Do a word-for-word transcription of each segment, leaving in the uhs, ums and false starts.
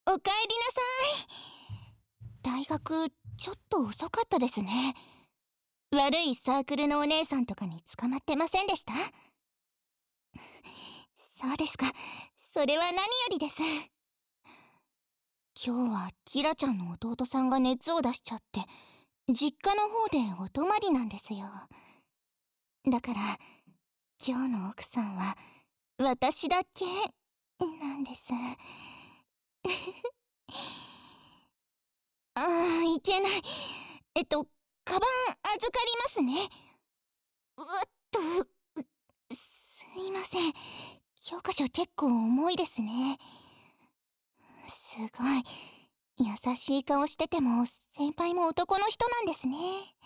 おかえりなさい。大学ちょっと遅かったですね。悪いサークルのお姉さんとかに捕まってませんでした？そうですか。それは何よりです。今日はキラちゃんの弟さんが熱を出しちゃって実家の方でお泊まりなんですよ。だから今日の奥さんは私だけなんです。ああ、いけない。えっとカバン預かりますね。うっと、うすいません。教科書結構重いですね。すごい優しい顔してても先輩も男の人なんですね。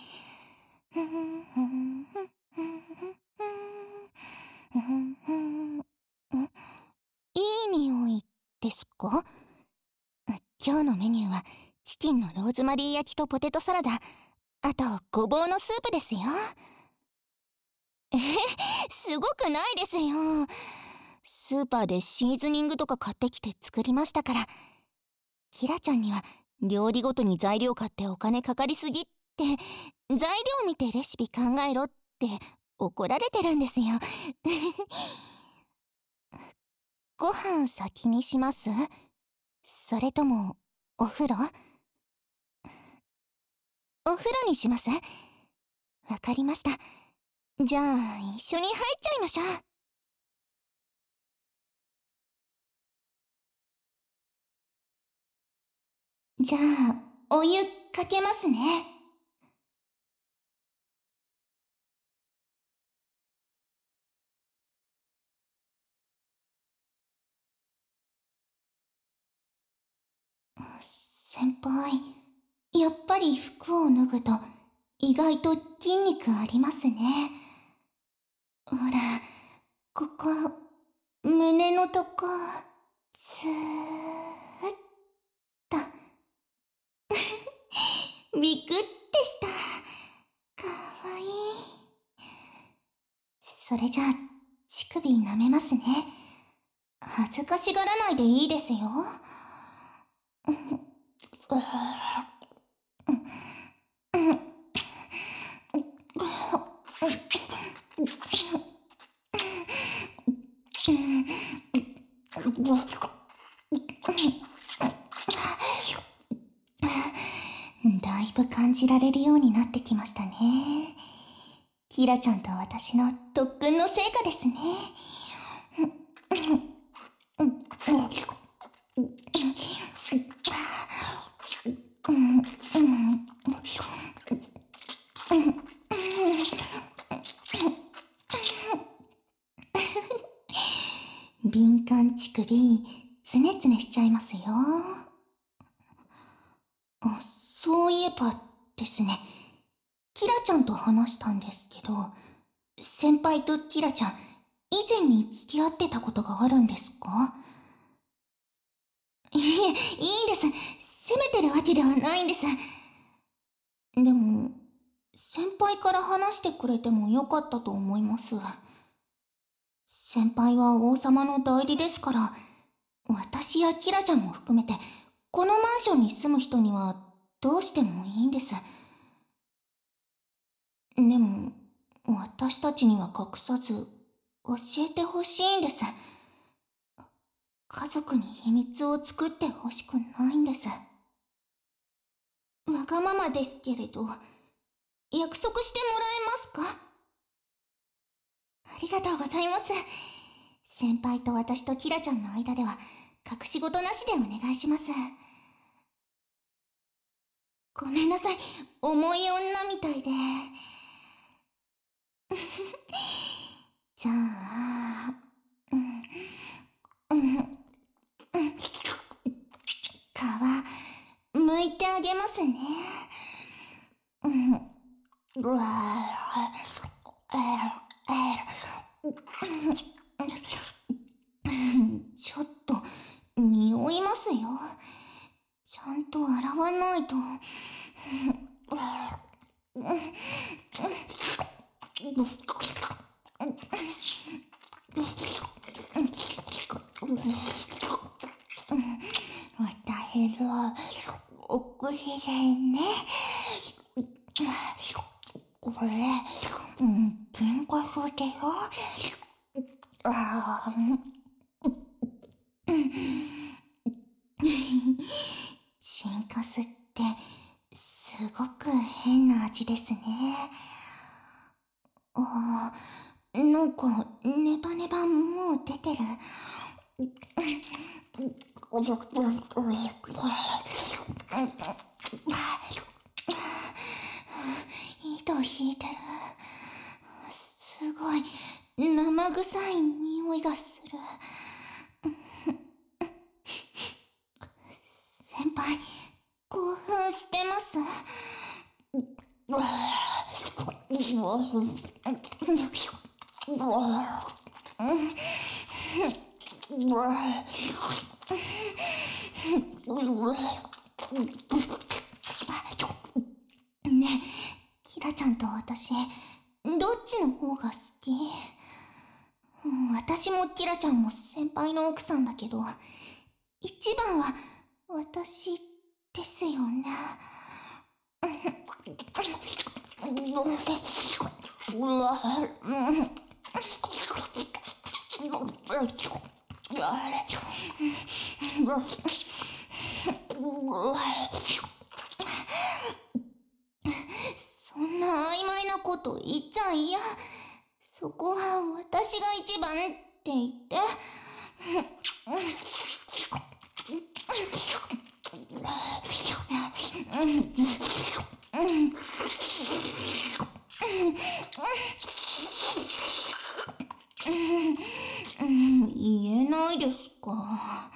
いい匂いですか？今日のメニューはチキンのローズマリー焼きとポテトサラダ、あとごぼうのスープですよ。えすごくないですよ。スーパーでシーズニングとか買ってきて作りましたから。キラちゃんには料理ごとに材料買ってお金かかりすぎって材料見てレシピ考えろって怒られてるんですよ。ご飯先にします？それともお風呂？お風呂にします？わかりました。じゃあ一緒に入っちゃいましょう。じゃあお湯かけますね。先輩、やっぱり服を脱ぐと意外と筋肉ありますね。ほら、ここ、胸のとこ、スーッと。ビクッてした。かわいい。それじゃあ、乳首舐めますね。恥ずかしがらないでいいですよ。だいぶ感じられるようになってきましたね。キラちゃんと私の特訓の成果ですね。敏感乳首、つねつねしちゃいますよ。あ、そういえばですね、キラちゃんと話したんですけど、先輩とキラちゃん、以前に付き合ってたことがあるんですか？いえ、いいんです。責めてるわけではないんです。でも、先輩から話してくれてもよかったと思います。先輩は王様の代理ですから、私やキラちゃんも含めて、このマンションに住む人にはどうしてもいいんです。でも、私たちには隠さず、教えてほしいんです。家族に秘密を作ってほしくないんです。わがままですけれど、約束してもらえますか？ありがとうございます。先輩と私とキラちゃんの間では隠し事なしでお願いします。ごめんなさい、重い女みたいで。じゃあ、うんうんうん、皮剥いてあげますね。うん、うわちょっと匂いますよ。ちゃんと洗わないと。 減るオクシゲンね。これ、うん、喧嘩風でよ。ああ、チンカスってすごく変な味ですね。ああ、なんかネバネバもう出てる。糸引いてる。すごい生臭い匂いがする。先輩、興奮してます？ねえ、キラちゃんと私、どっちの方が好き？うん、私もキラちゃんも先輩の奥さんだけど、一番は私ですよね。そんな曖昧なこと言っちゃいや。そこは私が一番って言って。言えないですか。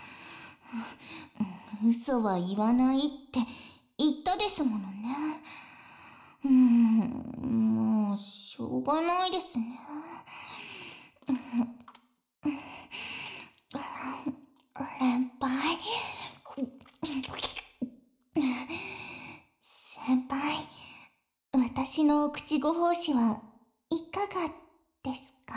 嘘は言わないって言ったですものね。うーん、もうしょうがないですね。先輩、先輩、私の口ご奉仕はいかがですか？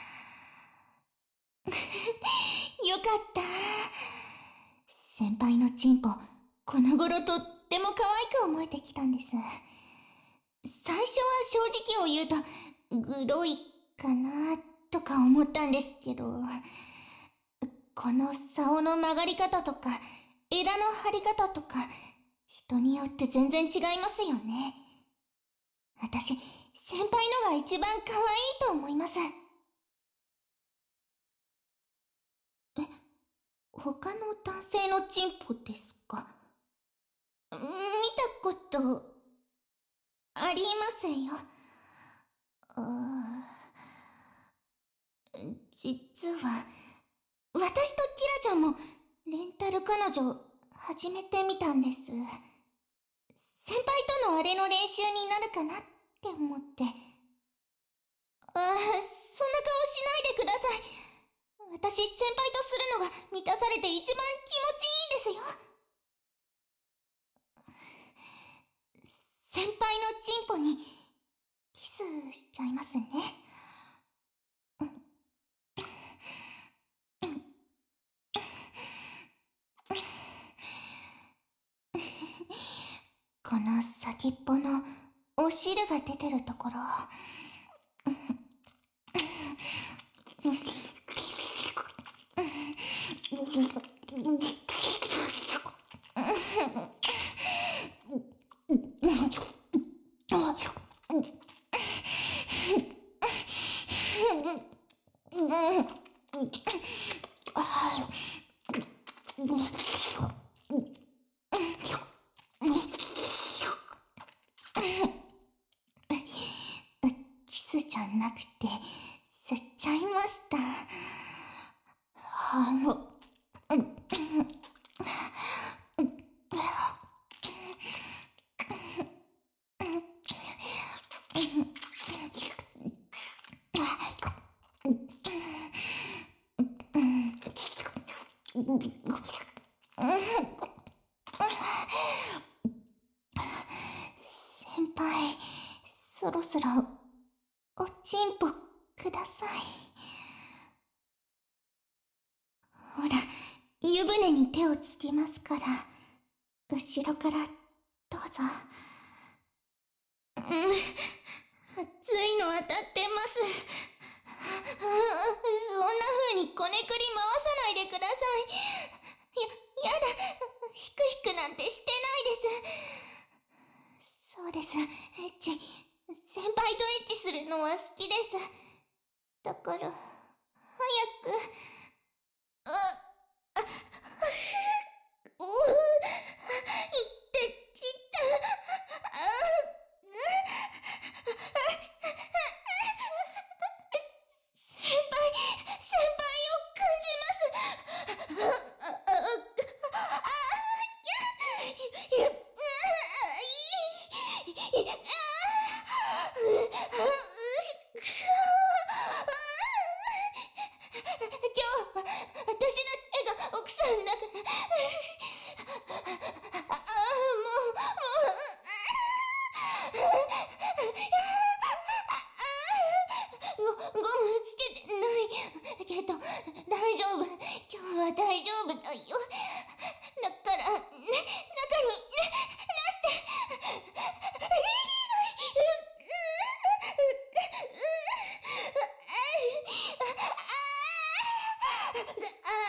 よかった。先輩のチンポ、この頃とっても可愛く思えてきたんです。最初は正直を言うとグロいかなとか思ったんですけど、この竿の曲がり方とか枝の張り方とか人によって全然違いますよね。私、先輩のが一番可愛いと思います。え、他の男性のチンポですか？見たことありますよ。あ、実は私とキラちゃんもレンタル彼女始めてみたんです。先輩とのあれの練習になるかなって思って。ああ、そんな顔しないでください。私、先輩とするのが満たされて一番気持ちいいんですよ。先輩のチンポにキスしちゃいますね。この先っぽのお汁が出てるところ。キスじゃなくて吸っちゃいました。先輩、そろそろおちんぽください。ほら、湯船に手をつきますから。 後ろからどうぞ。うん、熱いの当たってます。そんな風にこねくり回さないでください。や、やだ。ヒクヒクなんてしてないです。そうです。エッチ。先輩とエッチするのは好きです。だから、早く。あ、あ、うう、いってきた。あ、う、先輩、先輩を感じます。あ、あ、あ、あ、いや、いや、いい、今日は私の手が奥さんだから。ああ、もう、もう、ゴ、ゴムつけてないけど大丈夫。今日は大丈夫だよ。だから、ね、中に、ね、出して。あ